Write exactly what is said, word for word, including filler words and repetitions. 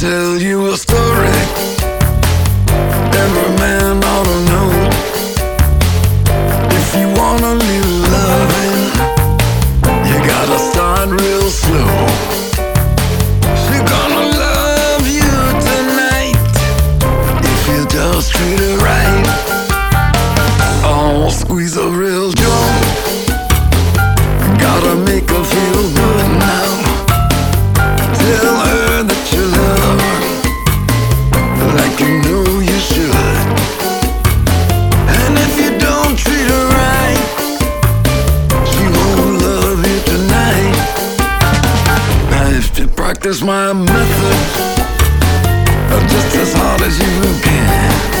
tell you a story every man ought to know. If you want a little loving, you gotta start real slow. She's gonna love you tonight if you just treat her right. Oh, squeeze a real joint, gotta make her feel good now. Tell her that you love her like you know you should. And if you don't treat her right, she won't love you tonight. Now if you practice my method just as hard as you can,